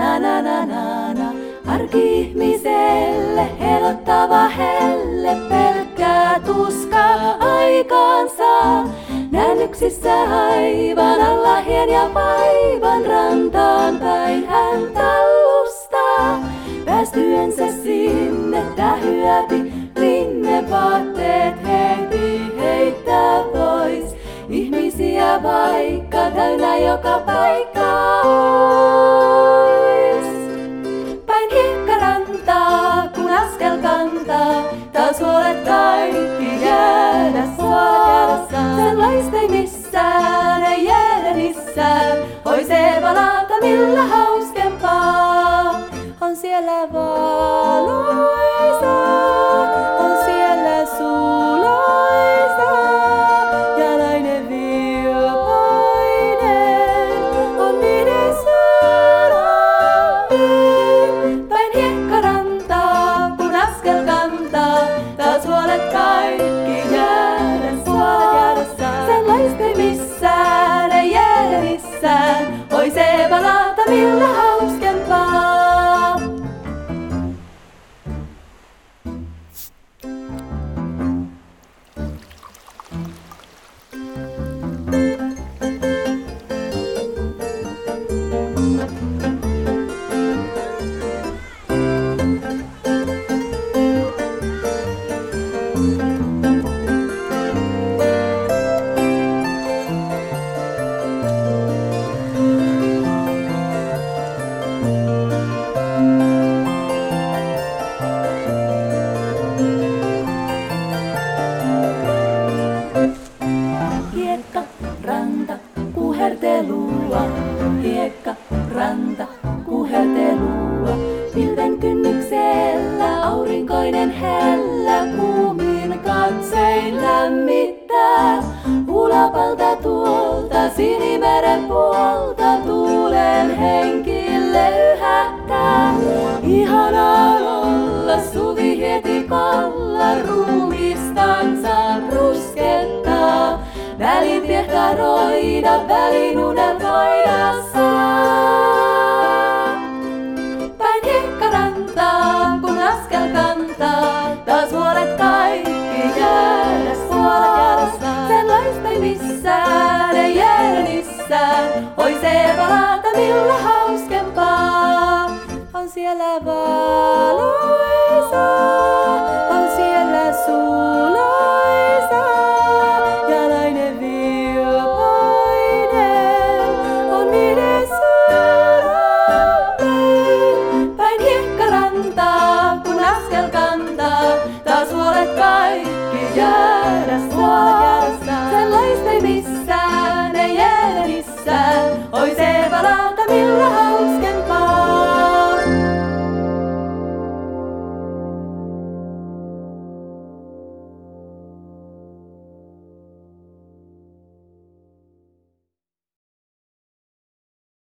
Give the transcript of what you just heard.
na na na na na. Arki-ihmiselle hellottava helle pelkkää tuskaa aikaansa. Näen yksissä aivan alla hien ja vaivan rantaan päin hän tallustaa. Päästyensä sinne tähyäti linnevaatteet heti heittää pois. Ihmisiä vaikka täynnä joka paikka ois. Päin hiekkarantaa kun askel kantaa, taas huolet kaikki jäädä saa. Sellaista ei missään, ei jäädä missään, hoisee palata millä hauskempaa. On siellä valoisa, on siellä suloisa, ja nainen vilpainen on niiden sydämin. Päin hiekkarantaa kun askel kantaa, taas huolet kaikki jäädä saa. Sellaista ei missään, ei jäädä missään, hoisee palata millä hauskempaa. Hiekkaranta, kuhertelua. Pilven kynnyksellä aurinkoinen hellä kuumin katsein lämmittää. Ulapalta tuolta Sinimeren puolta tuulen henki löyhättää. Ihanaa olla suvihietikolla ruumistansa ruskettaa. Välin piehtaroida, välin unelmoida saa. Päin hiekkarantaa kun askel kantaa, taas huolet kaikki jäädä saa. Sellaista ei missään, ei jäädä missään, hoisee palata millä hauskempaa. On siellä vaan